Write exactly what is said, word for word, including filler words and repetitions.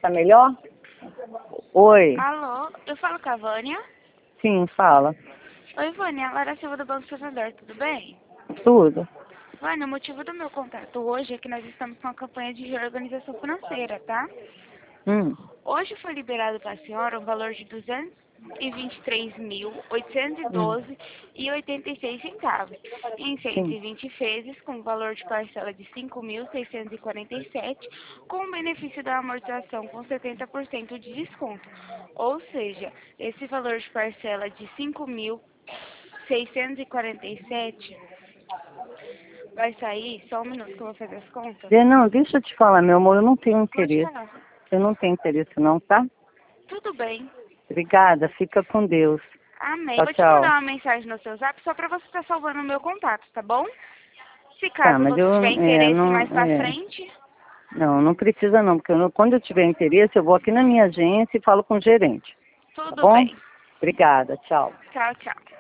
tá melhor? Oi. Alô, eu falo com a Vânia. Sim, fala. Oi, Vânia, Lara Silva do Banco Santander, tudo bem? Tudo. Vânia, o motivo do meu contato hoje é que nós estamos com uma campanha de reorganização financeira, tá? Hum. Hoje foi liberado para a senhora um valor de duzentos e vinte e três mil, oitocentos e Hum. doze e oitenta e seis centavos, em cento Sim. e vinte vezes, com valor de parcela de cinco mil, seiscentos e quarenta e sete, com o benefício da amortização com setenta por cento de desconto. Ou seja, esse valor de parcela de cinco mil, seiscentos e quarenta e sete vai sair, só um minuto que eu vou fazer as contas. De- Não, deixa eu te falar, meu amor, eu não tenho Pode interesse. falar. Eu não tenho interesse não, tá? Tudo bem. Obrigada, fica com Deus. Amém. Tchau, Vou te tchau. mandar uma mensagem no seu zap só pra você estar salvando o meu contato, tá bom? Se Tá, caso mas você eu, tiver é, interesse não, mais pra é, frente, não, não precisa não, porque eu não- quando eu tiver interesse, eu vou aqui na minha agência e falo com o gerente, tá tudo bom? bem. Obrigada, tchau. Tchau, tchau.